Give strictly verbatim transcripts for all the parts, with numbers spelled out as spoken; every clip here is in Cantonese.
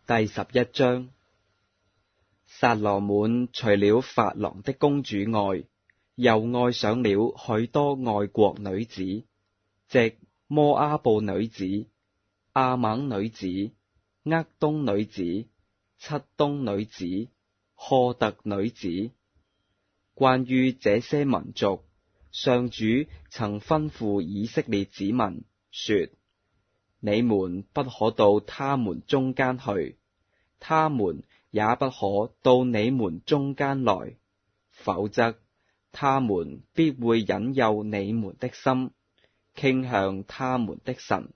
第十一章。撒羅滿除了法郎的公主外，又愛上了許多外國女子，即摩阿布女子、亞猛女子、厄東女子、漆冬女子、苛特女子。關於這些民族，上主曾吩咐以色列子民說：你們不可到他們中間去，他們也不可到你們中間來，否則他們必會引誘你們的心，傾向他們的神。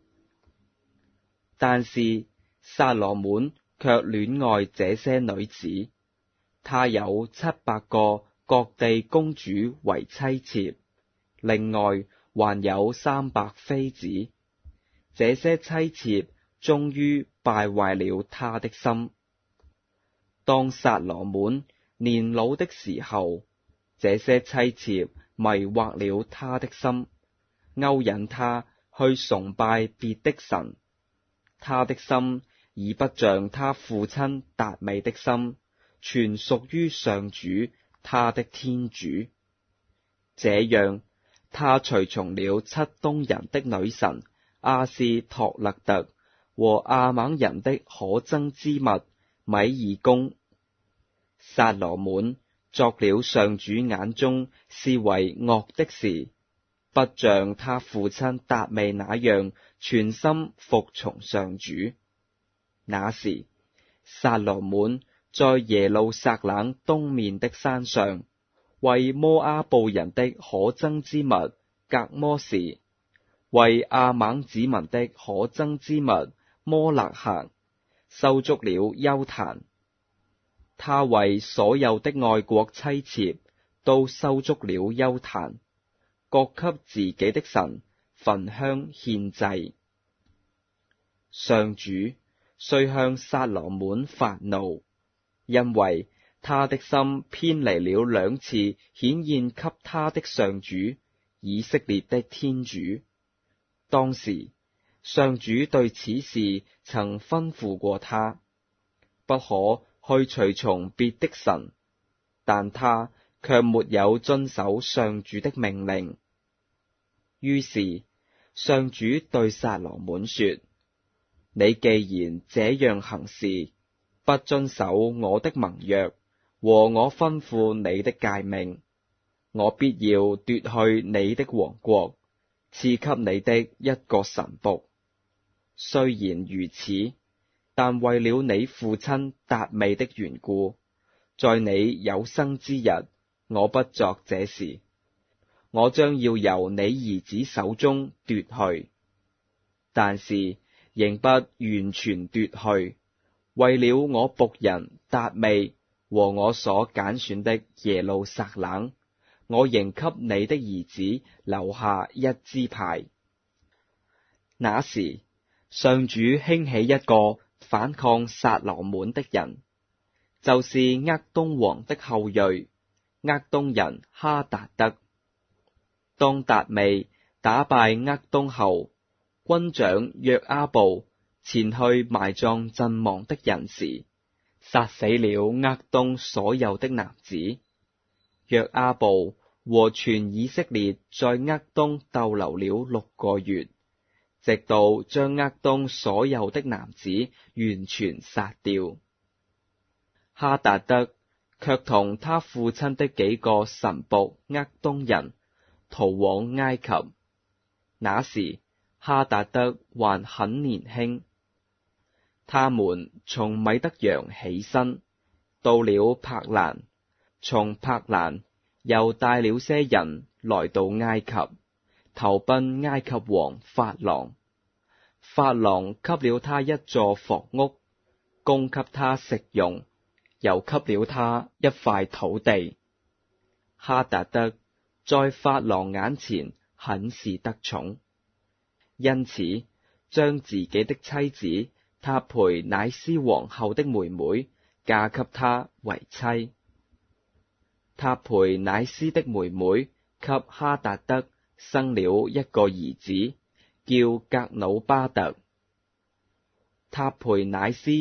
但是撒羅滿卻戀愛這些女子，他有七百個各地公主為妻妾，另外還有三百妃子。這些妻妾終於敗壞了他的心。當撒羅滿年老的時候，這些妻妾迷惑了他的心，勾引他去崇拜別的神。他的心已不像他父親達味的心，全屬於上主他的天主。這樣，他隨從了漆冬人的女神阿斯托勒特和亞猛人的可憎之物米耳公。撒羅滿作了上主眼中視為惡的事，不像他父親達味那樣全心服從上主。那時，撒羅滿在耶路撒冷東面的山上，為摩阿布人的可憎之物革摩士，為亞猛子民的可憎之物摩勒赫，修築了邱壇。他為所有的外國妻妾都修築了邱壇，各給自己的神焚香獻祭。上主遂向撒羅滿發怒，因為他的心偏離了兩次顯現給他的上主以色列的天主。當時，上主對此事曾吩咐過他，不可去隨從別的神，但他卻沒有遵守上主的命令。於是，上主對撒羅滿說：你既然這樣行事，不遵守我的盟約和我吩咐你的誡命，我必要奪去你的王國，賜給你的一個臣僕。雖然如此，但為了你父親達味的緣故，在你有生之日，我不作這事。我將要由你兒子手中奪去，但是仍不完全奪去，為了我僕人達味和我所揀選的耶路撒冷，我仍給你的兒子留下一支派。那時，上主興起一個反抗撒羅滿的人，就是厄東王的後裔，厄東人哈達德。當達味打敗厄東後，軍長約阿布前去埋葬陣亡的人時，殺死了厄東所有的男子。約阿布和全以色列在厄東逗留了六個月，直到將厄東所有的男子完全殺掉。哈達德卻同他父親的幾個臣僕厄東人逃往埃及。那時哈達德還很年輕。他們從米德揚起身，到了帕蘭，從帕蘭又帶了些人來到埃及，投奔埃及王法郎。法郎給了他一座房屋，供給他食用，又給了他一塊土地。哈達德在法郎眼前很是得寵，因此將自己的妻子塔培乃斯皇后的妹妹嫁給他為妻。塔培乃斯的妹妹給哈達德生了一個兒子，叫革魯巴特。塔培乃斯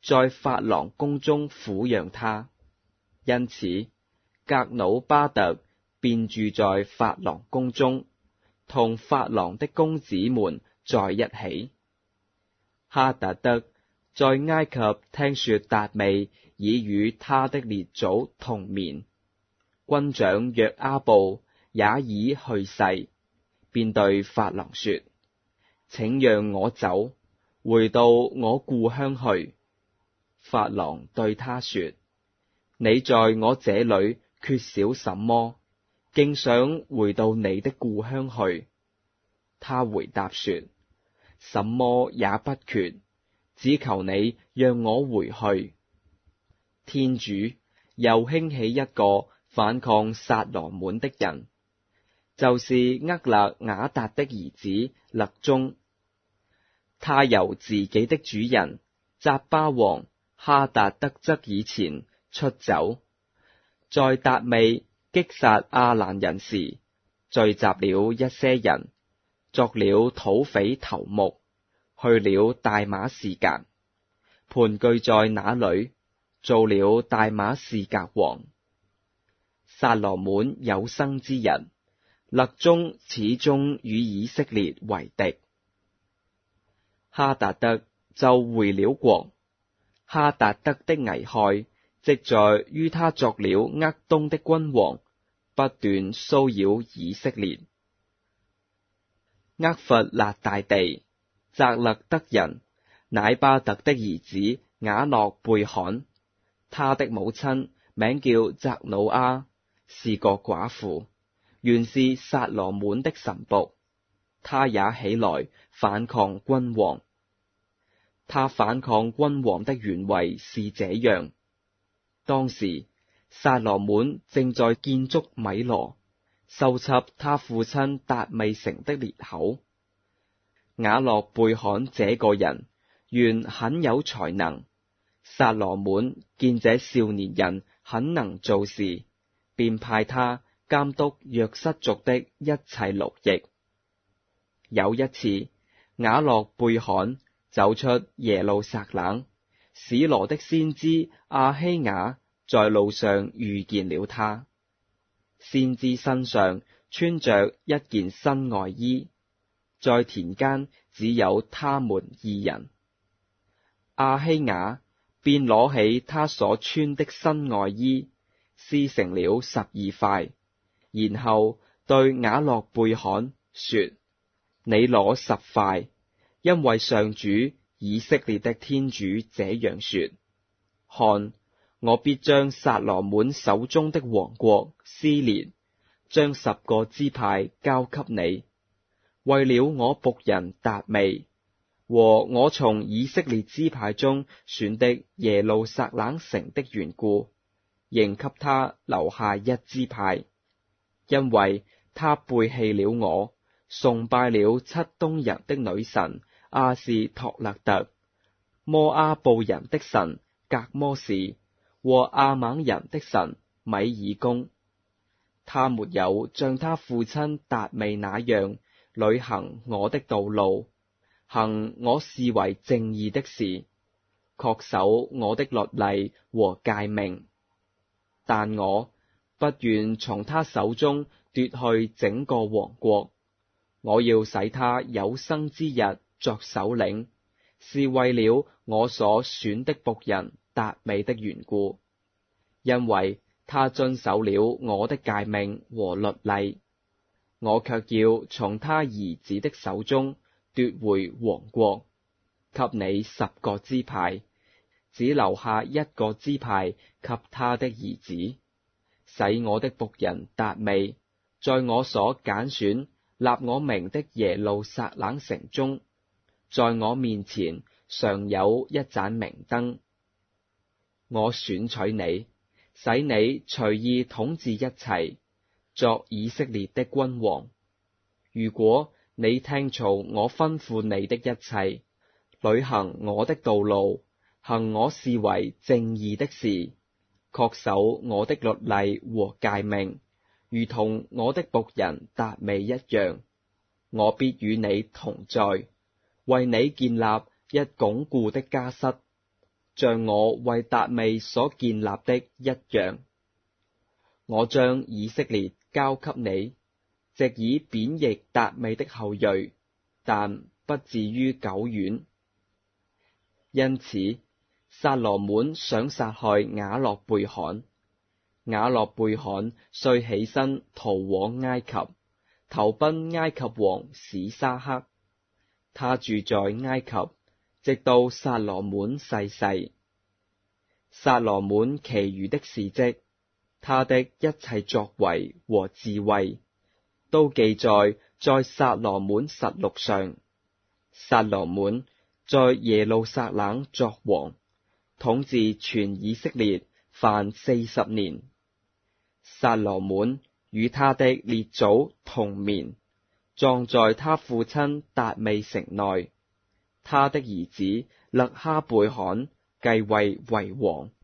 在法郎宮中撫養他。因此，革魯巴特便住在法郎宮中，同法郎的公子們在一起。哈達德在埃及聽說達味已與他的列祖同眠，軍長約阿布也已去世，便對法郎說：請讓我走，回到我故鄉去。法郎對他說：你在我這裡缺少什麼，竟想回到你的故鄉去？他回答說：什麼也不缺，只求你讓我回去。天主又興起一個反抗撒羅滿的人，就是厄勒雅達的兒子勒宗。他由自己的主人扎巴王哈達德側耳前出走，在達味擊殺亞蘭人時，聚集了一些人，作了土匪頭目，去了大馬士革，盤踞在那裡，做了大馬士革王。撒羅滿有生之日，勒宗始終與以色列為敵。哈達德就回了國。哈達德的危害，即在於他作了厄東的君王，不斷騷擾以色列。厄弗辣大地，責勒德人乃巴特的兒子雅洛貝罕，他的母親名叫責魯阿，是個寡婦，原是撒羅滿的臣僕。他也起來反抗君王。他反抗君王的原委是這樣：當時撒羅滿正在建築米羅，修葺他父親達味城的裂口。雅洛貝罕這個人原很有才能，撒羅滿見這少年人很能做事，便派他監督約瑟族的一切勞役。有一次，雅洛貝罕走出耶路撒冷，史羅的先知阿希雅在路上遇見了他。先知身上穿着一件新外衣，在田間只有他們二人。阿希雅便攞起他所穿的新外衣，撕成了十二塊，然後對雅洛貝罕說：你攞十塊。因為上主以色列的天主這樣說：看，我必將撒羅滿手中的王國撕裂，將十個支派交給你，為了我僕人達味和我從以色列支派中選的耶路撒冷城的緣故，仍給他留下一支派，因為他背棄了我，崇拜了漆冬人的女神亞士托勒特、摩阿布人的神革摩士和亞瑪人的神米爾公。他沒有像他父親達味那樣履行我的道路，行我視為正義的事，恪守我的律例和誡命。但我不願從他手中奪去整個王國，我要使他有生之日作首領，是為了我所選的僕人達味的緣故，因為他遵守了我的誡命和律例。我卻要從他兒子的手中奪回王國，給你十個支派，只留下一個支派給他的兒子，使我的僕人達味在我所揀選立我名的耶路撒冷城中，在我面前常有一盞明燈。我選取你，使你隨意統治一切，作以色列的君王。如果你聽從我吩咐你的一切，履行我的道路，行我視為正義的事，恪守我的律例和誡命，如同我的僕人達味一樣，我必與你同在，為你建立一鞏固的家室。 像我為達味所建立的一樣。我將以色列交給你，藉以貶抑達味的後裔，但不至於久遠。因此，撒羅滿想殺害雅洛貝罕。雅洛貝罕遂起身逃往埃及，投奔埃及王史沙克。他住在埃及，直到撒羅滿逝世。撒羅滿其餘的事蹟，他的一切作為和智慧，都記載在撒羅滿實錄上。撒羅滿在耶路撒冷作王，統治全以色列凡四十年。撒羅滿與他的列祖同眠，葬在他父親達味城內。他的兒子勒哈貝罕繼位為王。